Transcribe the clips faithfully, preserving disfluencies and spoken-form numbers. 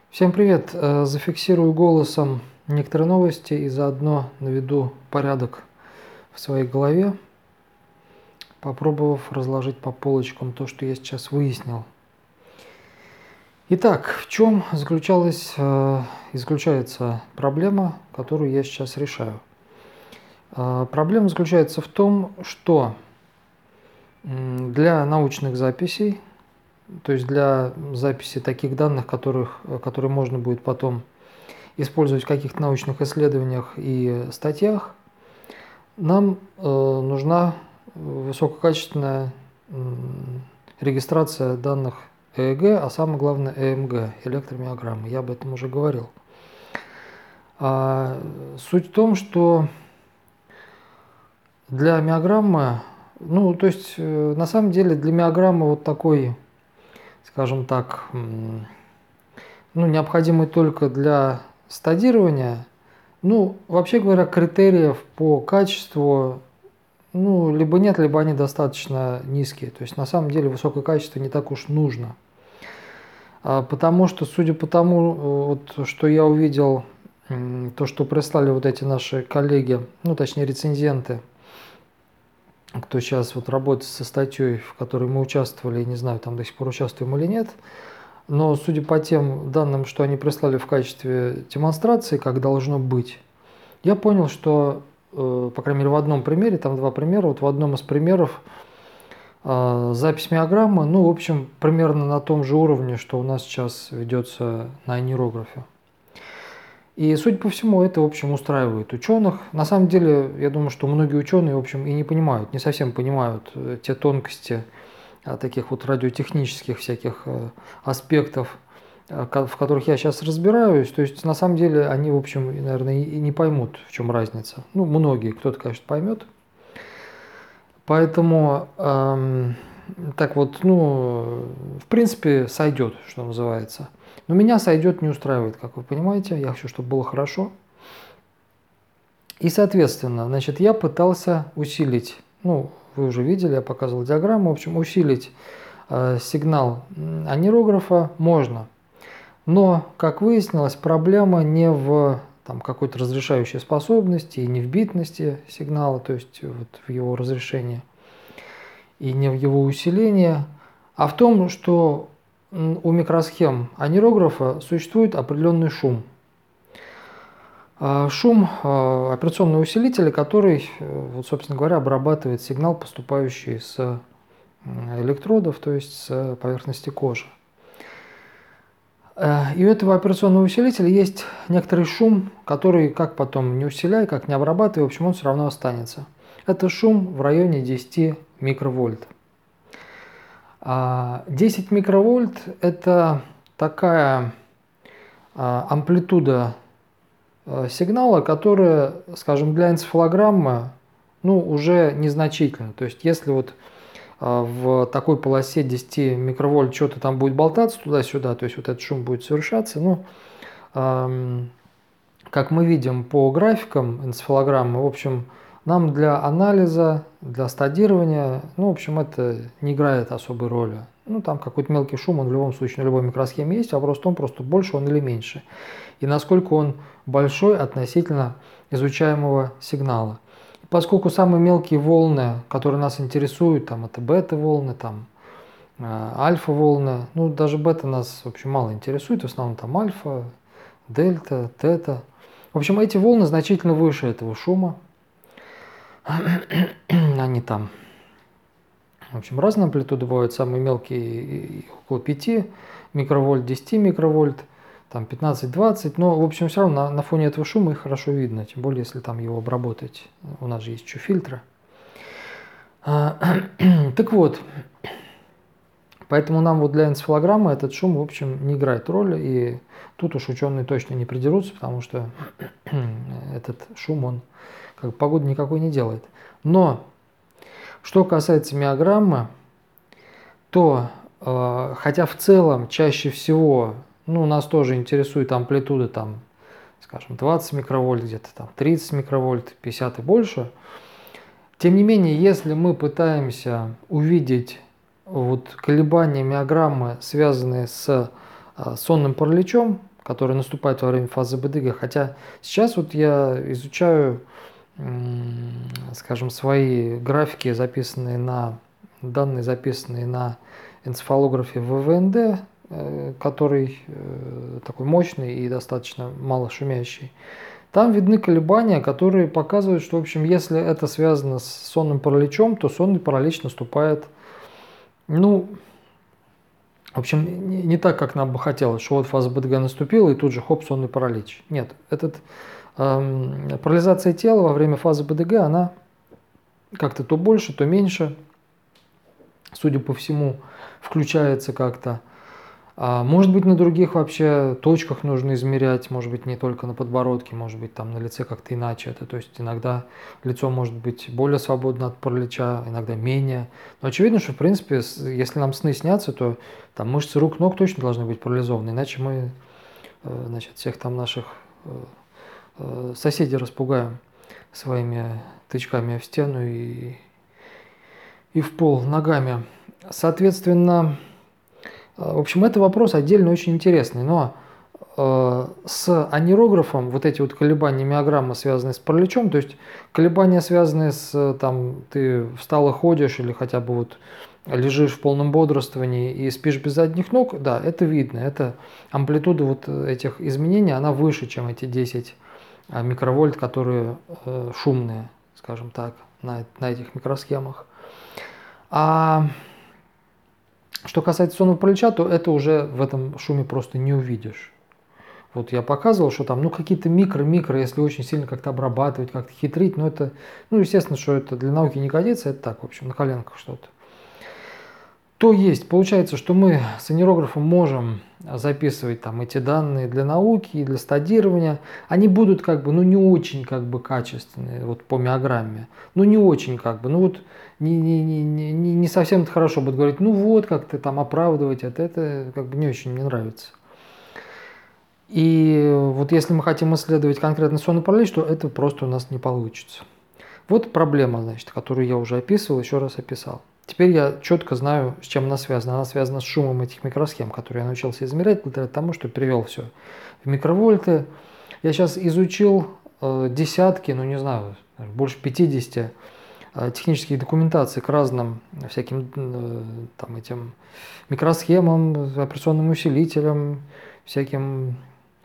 Всем привет! Э, Зафиксирую голосом некоторые новости и заодно наведу порядок в своей голове, попробовав разложить по полочкам то, что я сейчас выяснил. Итак, в чем заключалась э, и заключается проблема, которую я сейчас решаю? Э, Проблема заключается в том, что м, для научных записей, то есть для записи таких данных, которых, э, которые можно будет потом использовать в каких-то научных исследованиях и статьях, нам э, нужна высококачественная м, регистрация данных ЭЭГ, а самое главное ЭМГ, электромиограммы. Я об этом уже говорил. А, суть в том, что для миограммы, ну, то есть, э, на самом деле для миограммы вот такой, скажем так, м, ну, необходимый только для стадирования. Ну, вообще говоря, критериев по качеству, ну, либо нет, либо они достаточно низкие. То есть на самом деле высокое качество не так уж нужно. А, Потому что, судя по тому, э, вот, что я увидел, м, то, что прислали вот эти наши коллеги, ну, точнее, рецензенты, кто сейчас вот работает со статьей, в которой мы участвовали, не знаю, там до сих пор участвуем или нет, но судя по тем данным, что они прислали в качестве демонстрации, как должно быть, я понял, что, э, по крайней мере, в одном примере, там два примера, вот в одном из примеров э, запись миограммы, ну, в общем, примерно на том же уровне, что у нас сейчас ведется на нейрографе. И, судя по всему, это, в общем, устраивает ученых. На самом деле, я думаю, что многие ученые, в общем, и не понимают, не совсем понимают э, те тонкости э, таких вот радиотехнических всяких э, аспектов, э, ко- в которых я сейчас разбираюсь. То есть, на самом деле, они, в общем, и, наверное, и и не поймут, в чем разница. Ну, многие, кто-то, конечно, поймет. Поэтому, эм, так вот, ну, в принципе, сойдет, что называется. Но меня сойдет не устраивает, как вы понимаете. Я хочу, чтобы было хорошо. И, соответственно, значит, я пытался усилить, ну, вы уже видели, я показывал диаграмму, в общем, усилить э, сигнал анирографа можно. Но, как выяснилось, проблема не в там, какой-то разрешающей способности и не в битности сигнала, то есть вот в его разрешении, и не в его усилении, а в том, что у микросхем анирографа существует определенный шум. А, Шум а, операционного усилителя, который, э, вот, собственно говоря, обрабатывает сигнал, поступающий с электродов, то есть с поверхности кожи. Э, И у этого операционного усилителя есть некоторый шум, который, как потом не усиляй, как не обрабатывай, в общем, он все равно останется. Это шум в районе десяти микровольт. А, десять микровольт – это такая а, амплитуда а, сигнала, которая, скажем, для энцефалограммы, ну, уже незначительна. То есть если вот а, в такой полосе десяти микровольт что-то там будет болтаться туда-сюда, то есть вот этот шум будет совершаться, ну, ам, как мы видим по графикам энцефалограммы, в общем, нам для анализа, для стадирования, ну, в общем, это не играет особой роли. Ну, там какой-то мелкий шум, он в любом случае на любой микросхеме есть, вопрос в том, просто больше он или меньше. И насколько он большой относительно изучаемого сигнала. Поскольку самые мелкие волны, которые нас интересуют, там это бета-волны, там э, альфа-волны, ну, даже бета нас, в общем, мало интересует, в основном там альфа, дельта, тета. В общем, эти волны значительно выше этого шума. Они там, в общем, разные амплитуды бывают. Самые мелкие около пяти микровольт, десяти микровольт, там пятнадцать-двадцать. Но, в общем, все равно на, на фоне этого шума их хорошо видно. Тем более, если там его обработать. У нас же есть еще фильтры. Так вот, поэтому нам вот для энцефалограммы этот шум, в общем, не играет роли. И тут уж ученые точно не придерутся, потому что этот шум, он как бы погоды никакой не делает. Но что касается миограммы, то, э, хотя в целом чаще всего, ну, нас тоже интересует амплитуда, там, скажем, двадцать микровольт, где-то там тридцать микровольт, пятьдесят и больше, тем не менее, если мы пытаемся увидеть вот колебания миограммы, связанные с э, сонным параличом, которая наступает во время фазы бэ дэ гэ. Хотя сейчас вот я изучаю, скажем, свои графики, записанные на данные, записанные на энцефалографе вэ вэ эн дэ, который такой мощный и достаточно мало шумящий. Там видны колебания, которые показывают, что, в общем, если это связано с сонным параличом, то сонный паралич наступает, ну, в общем, не, не так, как нам бы хотелось, что вот фаза бэ дэ гэ наступила и тут же хоп, сонный паралич. Нет, этот, эм, парализация тела во время фазы бэ дэ гэ, она как-то то больше, то меньше, судя по всему, включается как-то. А может быть, на других вообще точках нужно измерять, может быть, не только на подбородке, может быть, там на лице как-то иначе. Это, то есть иногда лицо может быть более свободно от паралича, иногда менее. Но очевидно, что, в принципе, если нам сны снятся, то там мышцы рук, ног точно должны быть парализованы, иначе мы, значит, всех там наших соседей распугаем своими тычками в стену и, и в пол ногами. Соответственно, в общем, это вопрос отдельно очень интересный, но э, с анирографом вот эти вот колебания миограммы, связанные с параличом, то есть колебания, связанные с, там, ты встал и ходишь, или хотя бы вот лежишь в полном бодрствовании и спишь без задних ног, да, это видно, это амплитуда вот этих изменений, она выше, чем эти десять микровольт, которые э, шумные, скажем так, на, на этих микросхемах. А что касается сонного паралича, то это уже в этом шуме просто не увидишь. Вот я показывал, что там, ну, какие-то микро-микро, если очень сильно как-то обрабатывать, как-то хитрить, но это, ну, естественно, что это для науки не годится, это так, в общем, на коленках что-то. То есть, получается, что мы с анирографом можем записывать там эти данные для науки и для стадирования. Они будут как бы, ну, не очень как бы качественные, вот по миограмме. Ну, не очень как бы, ну, вот не, не, не, не, не совсем хорошо будет говорить, ну, вот как-то там оправдывать это, это как бы не очень мне нравится. И вот если мы хотим исследовать конкретно сонный паралич, то это просто у нас не получится. Вот проблема, значит, которую я уже описывал, еще раз описал. Теперь я четко знаю, с чем она связана. Она связана с шумом этих микросхем, которые я научился измерять, благодаря тому, что перевел все в микровольты. Я сейчас изучил э, десятки, ну не знаю, больше пятидесяти э, технических документаций к разным всяким э, там этим микросхемам, операционным усилителям, всяким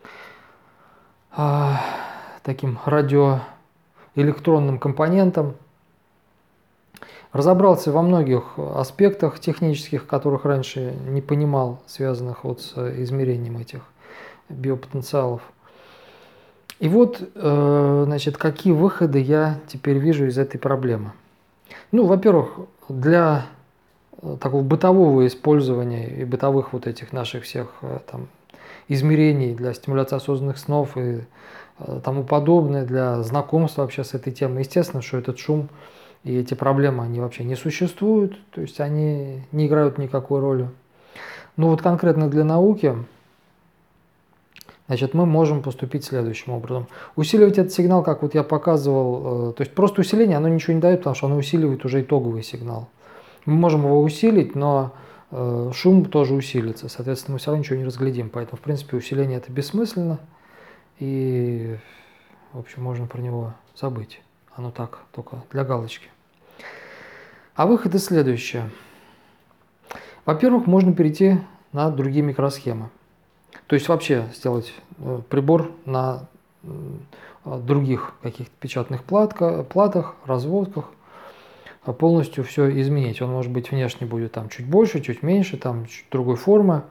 э, таким радиоэлектронным компонентам. Разобрался во многих аспектах технических, которых раньше не понимал, связанных вот с измерением этих биопотенциалов. И вот, значит, какие выходы я теперь вижу из этой проблемы. Ну, во-первых, для такого бытового использования и бытовых вот этих наших всех там измерений для стимуляции осознанных снов и тому подобное, для знакомства вообще с этой темой, естественно, что этот шум и эти проблемы, они вообще не существуют, то есть они не играют никакой роли. Но вот конкретно для науки, значит, мы можем поступить следующим образом. Усиливать этот сигнал, как вот я показывал, то есть просто усиление, оно ничего не дает, потому что оно усиливает уже итоговый сигнал. Мы можем его усилить, но шум тоже усилится, соответственно, мы все равно ничего не разглядим, поэтому, в принципе, усиление это бессмысленно, и, в общем, можно про него забыть. Оно так, только для галочки. А выходы следующие. Во-первых, можно перейти на другие микросхемы. То есть вообще сделать прибор на других каких-то печатных платах, разводках, полностью все изменить. Он, может быть, внешне будет там чуть больше, чуть меньше, там чуть другой формы.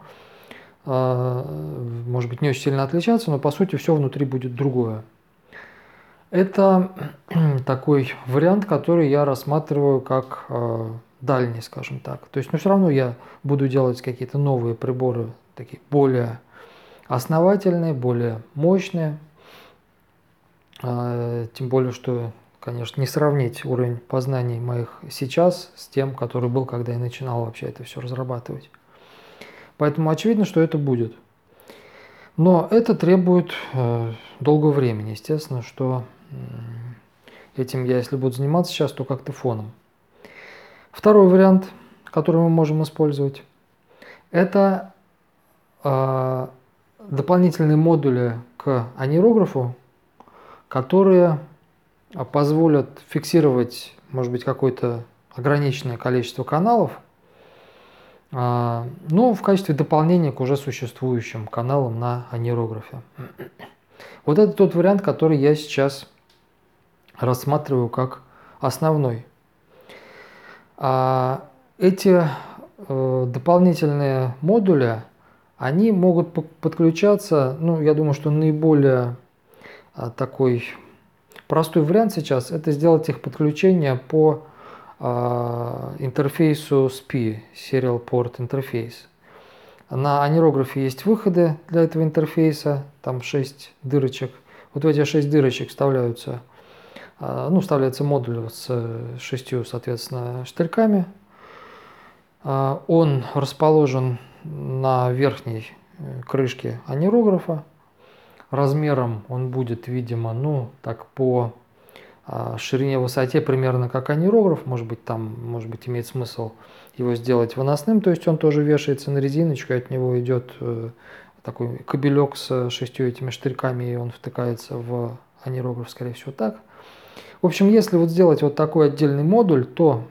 Может быть, не очень сильно отличаться, но по сути все внутри будет другое. Это такой вариант, который я рассматриваю как э, дальний, скажем так. То есть, но все равно я буду делать какие-то новые приборы, такие более основательные, более мощные. Э, тем более, что, конечно, не сравнить уровень познаний моих сейчас с тем, который был, когда я начинал вообще это все разрабатывать. Поэтому очевидно, что это будет. Но это требует э, долгого времени, естественно, что этим я, если буду заниматься сейчас, то как-то фоном. Второй вариант, который мы можем использовать, это э, дополнительные модули к анирографу, которые позволят фиксировать, может быть, какое-то ограниченное количество каналов, но в качестве дополнения к уже существующим каналам на анирографе. Вот это тот вариант, который я сейчас рассматриваю как основной. Эти дополнительные модули, они могут подключаться, ну, я думаю, что наиболее такой простой вариант сейчас – это сделать их подключение по интерфейсу эс пи ай, Serial Port Interface. На анирографе есть выходы для этого интерфейса, там шесть дырочек. Вот в эти шесть дырочек вставляются, ну, вставляется модуль с шестью, соответственно, штырьками. Он расположен на верхней крышке анирографа. Размером он будет, видимо, ну, так по ширине, высоте примерно как анирограф. Может быть, там, может быть, имеет смысл его сделать выносным. То есть он тоже вешается на резиночку, и от него идет такой кабелек с шестью этими штырьками, и он втыкается в анирограф, скорее всего, так. В общем, если вот сделать вот такой отдельный модуль, то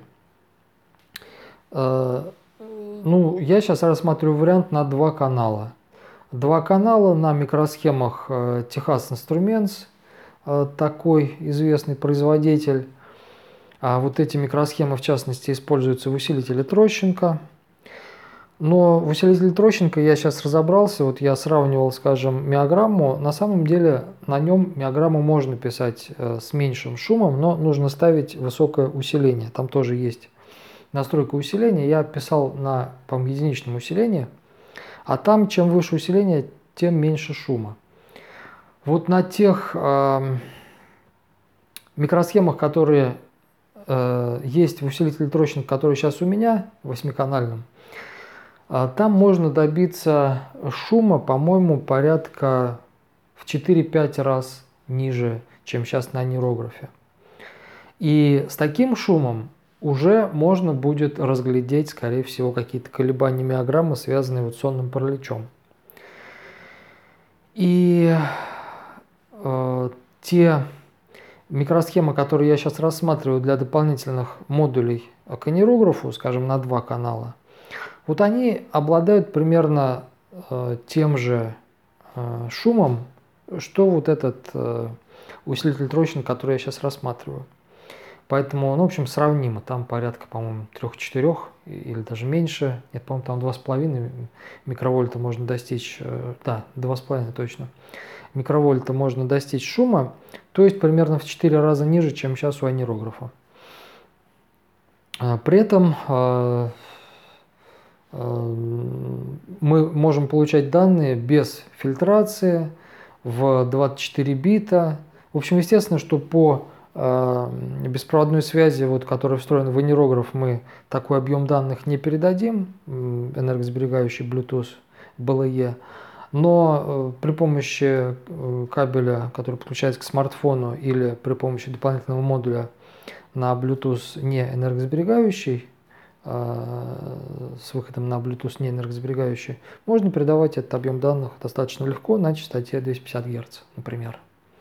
э, ну, я сейчас рассматриваю вариант на два канала. Два канала на микросхемах э, Texas Instruments, э, такой известный производитель. А вот эти микросхемы, в частности, используются в усилителе Трощенко. Но в усилителе Трощенко я сейчас разобрался, вот я сравнивал, скажем, миограмму. На самом деле на нем миограмму можно писать э, с меньшим шумом, но нужно ставить высокое усиление. Там тоже есть настройка усиления. Я писал на, по-моему, единичном усилении, а там чем выше усиление, тем меньше шума. Вот на тех э, микросхемах, которые э, есть в усилителе Трощенко, который сейчас у меня, восьмиканальном, там можно добиться шума, по-моему, порядка в четыре-пять раз ниже, чем сейчас на анирографе. И с таким шумом уже можно будет разглядеть, скорее всего, какие-то колебания миограммы, связанные вот с сонным параличом. И э, те микросхемы, которые я сейчас рассматриваю для дополнительных модулей к анирографу, скажем, на два канала, вот они обладают примерно э, тем же э, шумом, что вот этот э, усилитель Трощенко, который я сейчас рассматриваю. Поэтому, ну, в общем, сравнимо. Там порядка, по-моему, трех-четырех или даже меньше. Нет, по-моему, там два с половиной микровольта можно достичь. Э, да, два с половиной точно. Микровольта можно достичь шума, то есть примерно в четыре раза ниже, чем сейчас у анирографа. При этом э, мы можем получать данные без фильтрации в двадцать четыре бита. В общем, естественно, что по э, беспроводной связи, вот, которая встроена в анирограф, мы такой объем данных не передадим, энергосберегающий Bluetooth бэ эл и. Но э, при помощи э, кабеля, который подключается к смартфону, или при помощи дополнительного модуля на Bluetooth не энергосберегающий, с выходом на Bluetooth не энергосберегающий, можно передавать этот объем данных достаточно легко на частоте двести пятьдесят герц, например.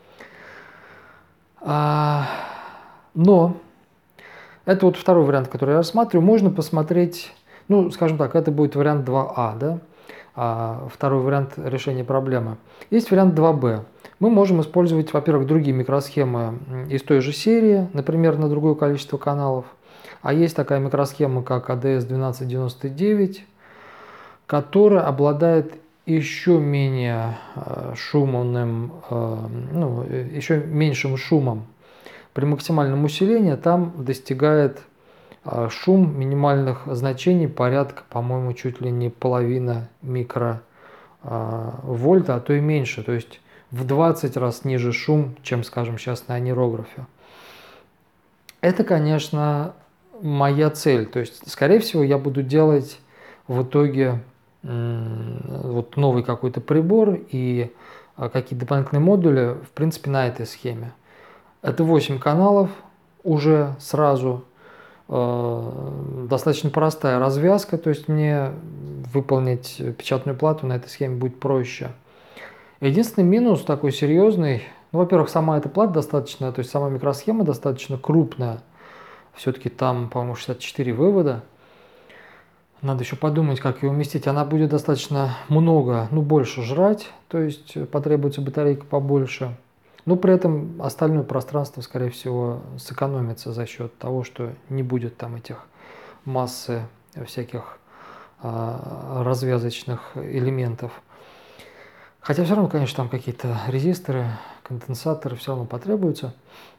Но это вот второй вариант, который я рассматриваю. Можно посмотреть, ну, скажем так, это будет вариант два а, да? Второй вариант решения проблемы. Есть вариант два бэ. Мы можем использовать, во-первых, другие микросхемы из той же серии, например, на другое количество каналов. А есть такая микросхема, как а дэ эс двенадцать девяносто девять, которая обладает еще менее шумным, ну, еще меньшим шумом. При максимальном усилении там достигает шум минимальных значений порядка, по-моему, чуть ли не половина микровольта, а то и меньше. То есть в двадцать раз ниже шум, чем, скажем, сейчас на анирографе. Это, конечно, моя цель. То есть, скорее всего, я буду делать в итоге вот новый какой-то прибор и какие-то дополнительные модули, в принципе, на этой схеме. Это восемь каналов уже сразу. Достаточно простая развязка, то есть мне выполнить печатную плату на этой схеме будет проще. Единственный минус такой серьезный, ну, во-первых, сама эта плата достаточно, то есть сама микросхема достаточно крупная. Все-таки там, по-моему, шестьдесят четыре вывода. Надо еще подумать, как ее уместить. Она будет достаточно много, ну, больше жрать, то есть потребуется батарейка побольше. Но при этом остальное пространство, скорее всего, сэкономится за счет того, что не будет там этих массы всяких а, развязочных элементов. Хотя все равно, конечно, там какие-то резисторы, конденсаторы все равно потребуются.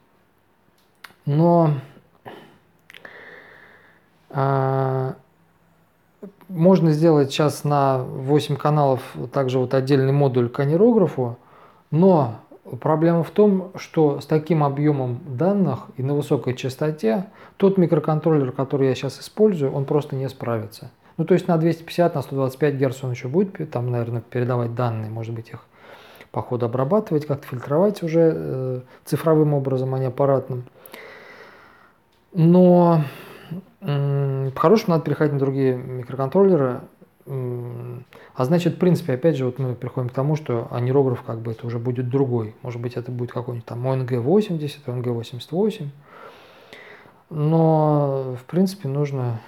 Но а, можно сделать сейчас на восемь каналов также вот отдельный модуль к анирографу, но проблема в том, что с таким объемом данных и на высокой частоте тот микроконтроллер, который я сейчас использую, он просто не справится. Ну, то есть на двести пятьдесят, на сто двадцать пять Гц он еще будет, там, наверное, передавать данные, может быть, их по ходу обрабатывать, как-то фильтровать уже э, цифровым образом, а не аппаратным. Но э, по-хорошему надо переходить на другие микроконтроллеры. Э, а значит, в принципе, опять же, вот мы приходим к тому, что анирограф как бы это уже будет другой. Может быть, это будет какой-нибудь там о эн гэ восемьдесят, о эн гэ восемьдесят восемь. Но, в принципе, нужно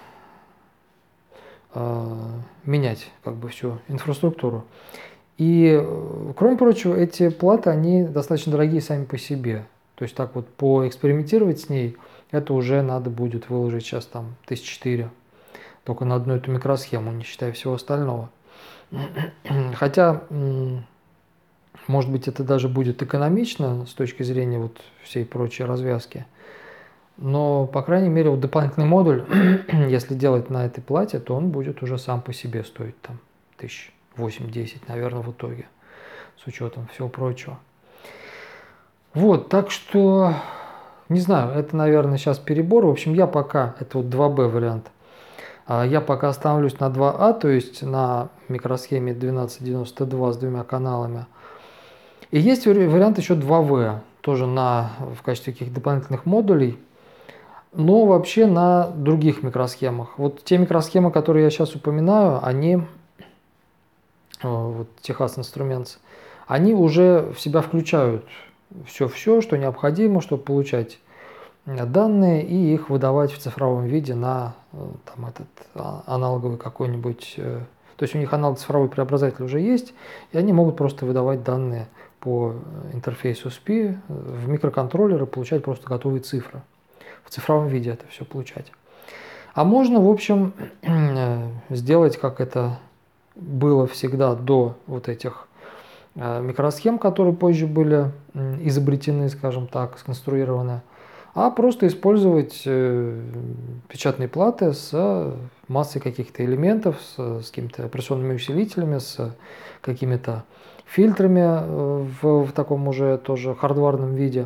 э, менять как бы всю инфраструктуру. И, кроме прочего, эти платы, они достаточно дорогие сами по себе. То есть так вот поэкспериментировать с ней, это уже надо будет выложить сейчас там тысяч четыре. Только на одну эту микросхему, не считая всего остального. Хотя, может быть, это даже будет экономично с точки зрения вот всей прочей развязки. Но, по крайней мере, вот дополнительный модуль, если делать на этой плате, то он будет уже сам по себе стоить там тысяч восемь-десять, наверное, в итоге, с учетом всего прочего. Вот, так что, не знаю, это, наверное, сейчас перебор. В общем, я пока, это вот два бэ вариант, я пока остановлюсь на два а, то есть на микросхеме двенадцать девяносто два с двумя каналами. И есть вариант еще два вэ, тоже на, в качестве каких-то дополнительных модулей, но вообще на других микросхемах. Вот те микросхемы, которые я сейчас упоминаю, они, вот Texas Instruments, они уже в себя включают все-все, что необходимо, чтобы получать данные и их выдавать в цифровом виде на там, этот аналоговый какой-нибудь. То есть у них аналог цифровой преобразователь уже есть, и они могут просто выдавать данные по интерфейсу эс пи в микроконтроллеры, получать просто готовые цифры. В цифровом виде это все получать. А можно, в общем, сделать, как это было всегда до вот этих микросхем, которые позже были изобретены, скажем так, сконструированы, а просто использовать печатные платы с массой каких-то элементов, с, с какими-то операционными усилителями, с какими-то фильтрами в, в таком уже тоже хардварном виде.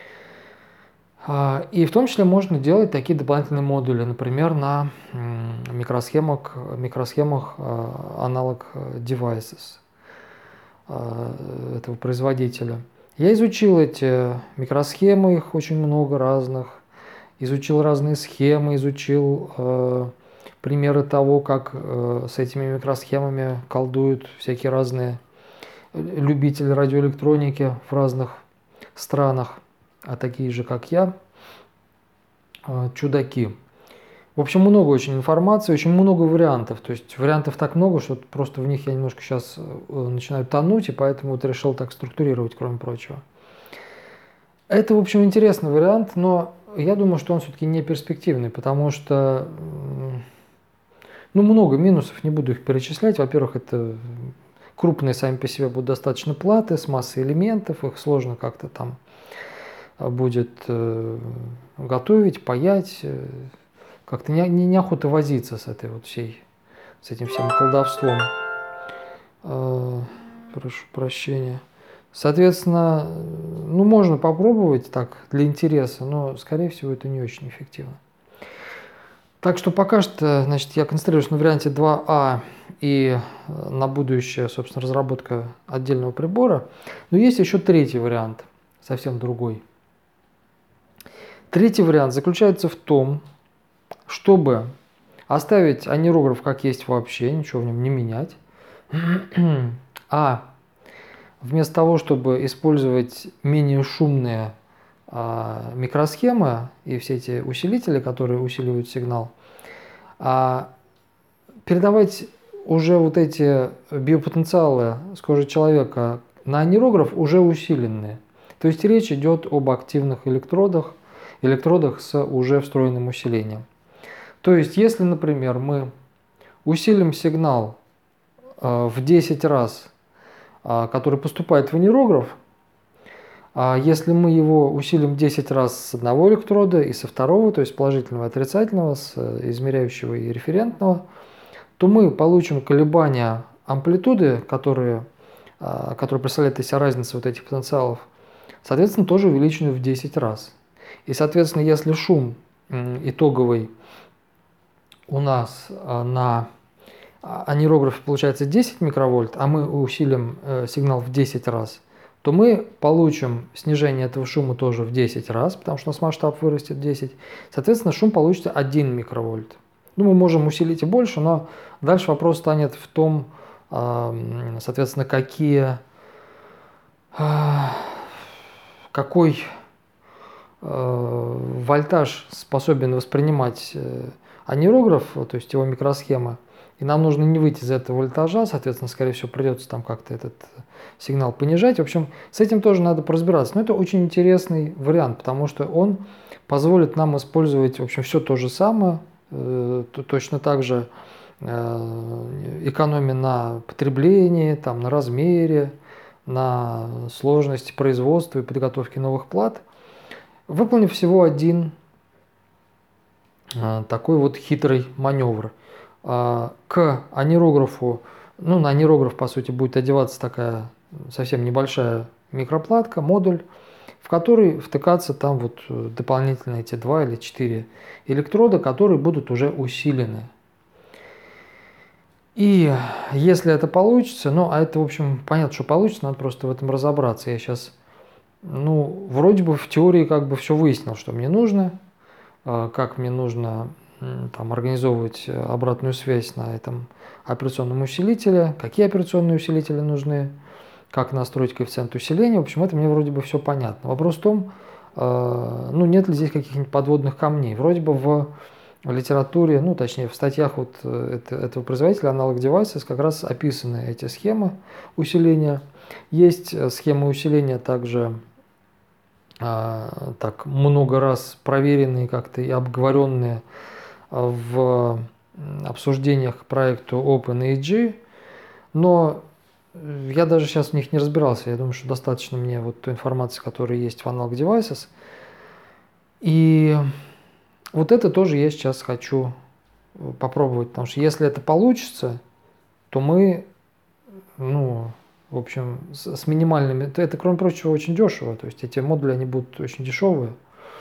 И в том числе можно делать такие дополнительные модули, например, на микросхемах, микросхемах Analog Devices этого производителя. Я изучил эти микросхемы, их очень много разных, изучил разные схемы, изучил э, примеры того, как э, с этими микросхемами колдуют всякие разные любители радиоэлектроники в разных странах, а такие же, как я, э, чудаки. В общем, много очень информации, очень много вариантов. То есть вариантов так много, что просто в них я немножко сейчас начинаю тонуть, и поэтому вот решил так структурировать, кроме прочего. Это, в общем, интересный вариант, но я думаю, что он все-таки не перспективный, потому что ну, много минусов, не буду их перечислять. Во-первых, это крупные сами по себе будут достаточно платы с массой элементов, их сложно как-то там будет готовить, паять. Как-то не, не, неохота возиться с этой вот всей, с этим всем колдовством. Э, прошу прощения. Соответственно, ну, можно попробовать так для интереса, но, скорее всего, это не очень эффективно. Так что пока что, значит, я концентрируюсь на варианте два а и на будущее, собственно, разработка отдельного прибора. Но есть еще третий вариант, совсем другой. Третий вариант заключается в том, чтобы оставить анирограф как есть вообще, ничего в нем не менять, а вместо того, чтобы использовать менее шумные а, микросхемы и все эти усилители, которые усиливают сигнал, а передавать уже вот эти биопотенциалы с кожи человека на нейрограф уже усиленные. То есть речь идет об активных электродах, электродах с уже встроенным усилением. То есть если, например, мы усилим сигнал в десять раз, который поступает в нейрограф, если мы его усилим десять раз с одного электрода и со второго, то есть положительного и отрицательного, с измеряющего и референтного, то мы получим колебания амплитуды, которые, которые представляют из себя разницу вот этих потенциалов, соответственно, тоже увеличены в десять раз. И, соответственно, если шум итоговый у нас на нейрографе получается десять микровольт, а мы усилим сигнал в десять раз, то мы получим снижение этого шума тоже в десять раз, потому что у нас масштаб вырастет десять. Соответственно, шум получится один микровольт. Ну, мы можем усилить и больше, но дальше вопрос станет в том, соответственно, какие, какой вольтаж способен воспринимать нейрограф, то есть его микросхема. И нам нужно не выйти из этого вольтажа, соответственно, скорее всего, придется там как-то этот сигнал понижать. В общем, с этим тоже надо поразбираться. Но это очень интересный вариант, потому что он позволит нам использовать, в общем, все то же самое, точно так же экономия на потреблении, там, на размере, на сложности производства и подготовки новых плат, выполнив всего один такой вот хитрый маневр. К анирографу, ну на анирограф по сути будет одеваться такая совсем небольшая микроплатка, модуль, в который втыкаться там вот дополнительно эти два или четыре электрода, которые будут уже усилены. И если это получится, ну а это в общем понятно, что получится, надо просто в этом разобраться. Я сейчас, ну вроде бы в теории как бы все выяснил, что мне нужно, как мне нужно там, организовывать обратную связь на этом операционном усилителе, какие операционные усилители нужны, как настроить коэффициент усиления. В общем, это мне вроде бы все понятно. Вопрос в том, ну нет ли здесь каких-нибудь подводных камней. Вроде бы в литературе, ну точнее в статьях вот этого производителя Analog Devices как раз описаны эти схемы усиления. Есть схемы усиления также так много раз проверенные как-то и обговоренные в обсуждениях к проекту OpenAG, но я даже сейчас в них не разбирался. Я думаю, что достаточно мне вот той информации, которая есть в Analog Devices. И вот это тоже я сейчас хочу попробовать, потому что если это получится, то мы, ну, в общем, с, с минимальными, это, кроме прочего, очень дешево, то есть эти модули, они будут очень дешевые,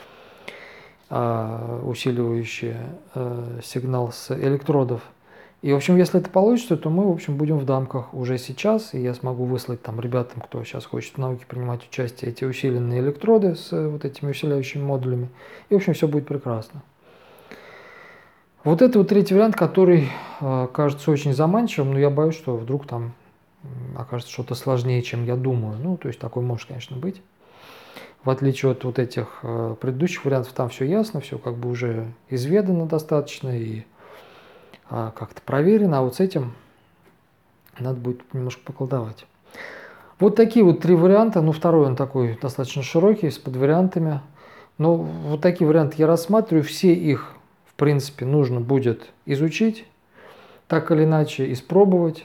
усиливающие сигнал с электродов. И, в общем, если это получится, то мы, в общем, будем в дамках уже сейчас, и я смогу выслать там ребятам, кто сейчас хочет в науке принимать участие, эти усиленные электроды с вот этими усиляющими модулями, и, в общем, все будет прекрасно. Вот это вот третий вариант, который кажется очень заманчивым, но я боюсь, что вдруг там окажется что-то сложнее, чем я думаю. Ну, то есть такой может, конечно, быть. В отличие от вот этих предыдущих вариантов, там все ясно, все как бы уже изведано достаточно и как-то проверено, а вот с этим надо будет немножко поколдовать. Вот такие вот три варианта. Ну, второй он такой достаточно широкий, с подвариантами. Но вот такие варианты я рассматриваю. Все их, в принципе, нужно будет изучить, так или иначе испробовать.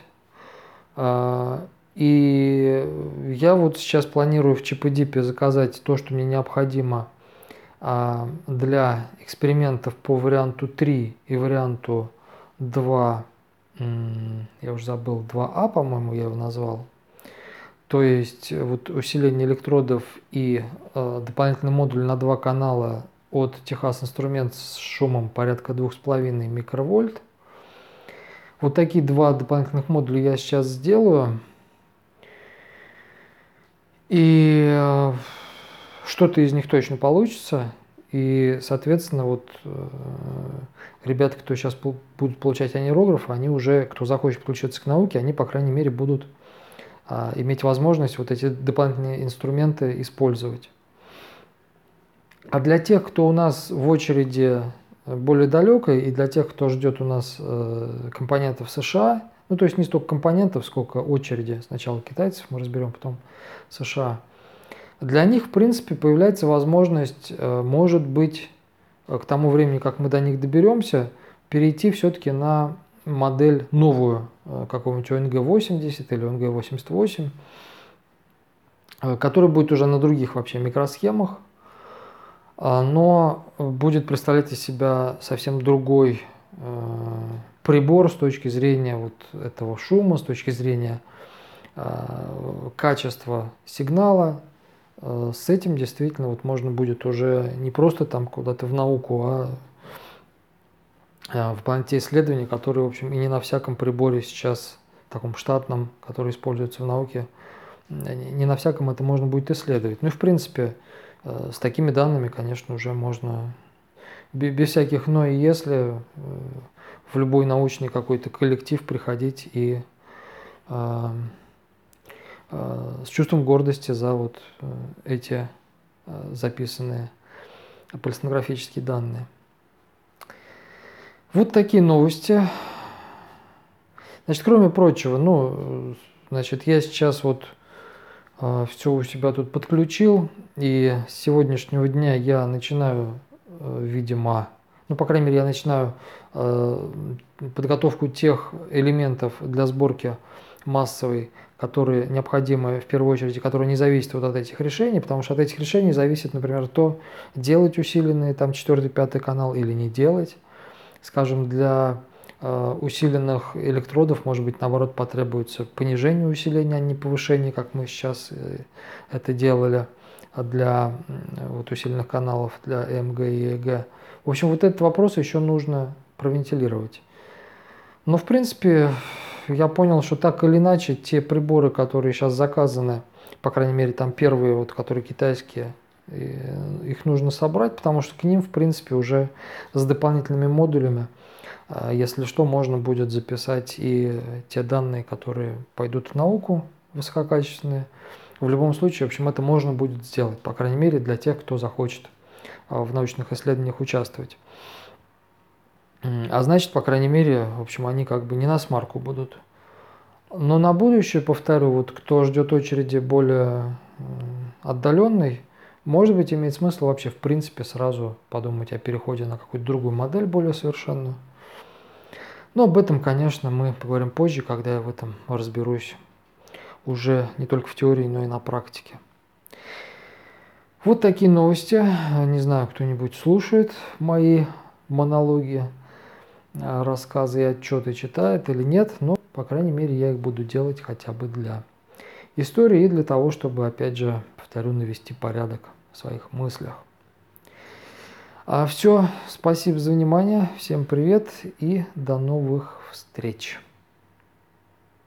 И я вот сейчас планирую в ЧПДИПе заказать то, что мне необходимо для экспериментов по варианту три и варианту два, я уже забыл, два А, по-моему, я его назвал. То есть вот усиление электродов и дополнительный модуль на два канала от Техас Инструмент с шумом порядка двух с половиной микровольт. Вот такие два дополнительных модуля я сейчас сделаю. И что-то из них точно получится. И, соответственно, вот ребята, кто сейчас будут получать анирографы, они уже, кто захочет подключиться к науке, они, по крайней мере, будут иметь возможность вот эти дополнительные инструменты использовать. А для тех, кто у нас в очереди более далекой, и для тех, кто ждет у нас компонентов США, ну то есть не столько компонентов, сколько очереди, сначала китайцев мы разберем, потом США, для них, в принципе, появляется возможность, может быть, к тому времени, как мы до них доберемся, перейти все-таки на модель новую, какого-нибудь о эн гэ восемьдесят или о эн гэ восемьдесят восемь, которая будет уже на других вообще микросхемах, но будет представлять из себя совсем другой прибор с точки зрения вот этого шума, с точки зрения качества сигнала. С этим действительно вот можно будет уже не просто там куда-то в науку, а выполнять те исследования, которые, в общем, и не на всяком приборе сейчас, таком штатном, который используется в науке, не на всяком это можно будет исследовать. Ну и в принципе с такими данными, конечно, уже можно без всяких «но» и «если» в любой научный какой-то коллектив приходить и с чувством гордости за вот эти записанные полисонографические данные. Вот такие новости. Значит, кроме прочего, ну, значит, я сейчас вот все у себя тут подключил, и с сегодняшнего дня я начинаю, видимо, ну, по крайней мере, я начинаю подготовку тех элементов для сборки массовой, которые необходимы в первую очередь, которые не зависят вот от этих решений, потому что от этих решений зависит, например, то, делать усиленный там четвертый, пятый канал или не делать. Скажем, для э, усиленных электродов, может быть, наоборот, потребуется понижение усиления, а не повышение, как мы сейчас э, это делали для э, вот, усиленных каналов, для эм гэ и и гэ. В общем, вот этот вопрос еще нужно провентилировать. Но, в принципе, я понял, что так или иначе, те приборы, которые сейчас заказаны, по крайней мере, там первые, вот, которые китайские, их нужно собрать, потому что к ним, в принципе, уже с дополнительными модулями, если что, можно будет записать и те данные, которые пойдут в науку, высококачественные. В любом случае, в общем, это можно будет сделать, по крайней мере, для тех, кто захочет в научных исследованиях участвовать. А значит, по крайней мере, в общем, они как бы не на смарку будут. Но на будущее, повторю, вот кто ждет очереди более отдаленной, может быть, имеет смысл вообще, в принципе, сразу подумать о переходе на какую-то другую модель, более совершенную. Но об этом, конечно, мы поговорим позже, когда я в этом разберусь уже не только в теории, но и на практике. Вот такие новости. Не знаю, кто-нибудь слушает мои монологи, рассказы и отчеты читает или нет, но, по крайней мере, я их буду делать хотя бы для истории и для того, чтобы, опять же, повторю, навести порядок в своих мыслях. А все, спасибо за внимание, всем привет и до новых встреч.